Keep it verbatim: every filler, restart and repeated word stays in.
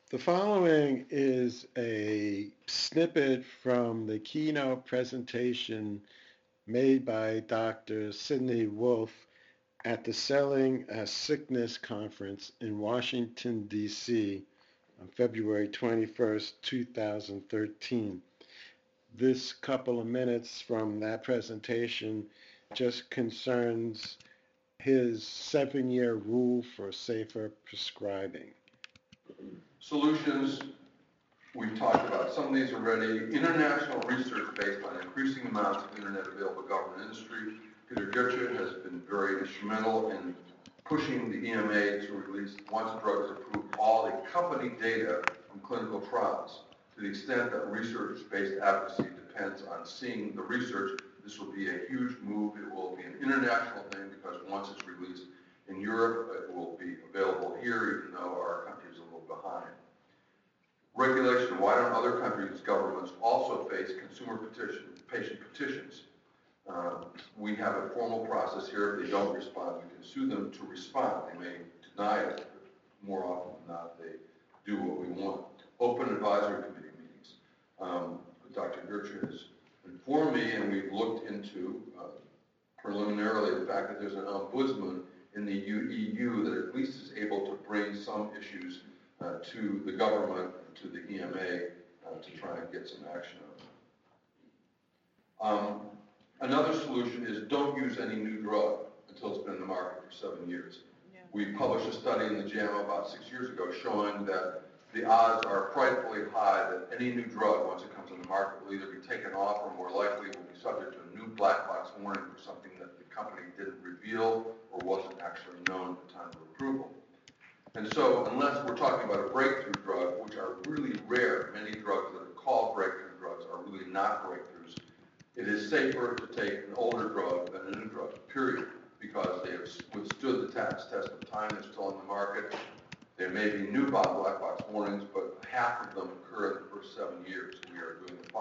The following is a snippet from the keynote presentation made by Doctor Sidney Wolf at the Selling a Sickness Conference in Washington, D C on February twenty-first, two thousand thirteen. This couple of minutes from that presentation just concerns his seven-year rule for safer prescribing. Solutions, we've talked about some of these already. International research based on increasing amounts of internet available government industry. Peter Gurcha has been very instrumental in pushing the E M A to release, once a drug is approved, all the company data from clinical trials. To the extent that research-based advocacy depends on seeing the research, this will be a huge move. It will be an international thing because once it's released in Europe, it will be available here, even though our country is a little behind. Regulation. Why don't other countries' governments also face consumer petition, patient petitions? Uh, we have a formal process here. If they don't respond, we can sue them to respond. They may deny it, but more often than not, they do what we want. Open advisory committee meetings. Um, Doctor Gurcha has informed me, and we've looked into uh, preliminarily the fact that there's an ombudsman in the E U that at least is able to bring some issues uh, to the government, to the E M A, uh, to try and get some action on it. Um, another solution is don't use any new drug until it's been in the market for seven years. Yeah. We published a study in the JAMA about six years ago showing that the odds are frightfully high that any new drug, once it comes on the market, will either be taken off or more likely will be subject to a new black box warning for something that the company didn't reveal or wasn't actually known at the time of approval. And so unless we're talking about a breakthrough drug, which are really rare, many drugs that are called breakthrough drugs are really not breakthroughs, it is safer to take an older drug than a new drug, period, because they have withstood the test, test of time. They're still on the market. There may be new black box warnings, but half of them occur in the first seven years. We are doing the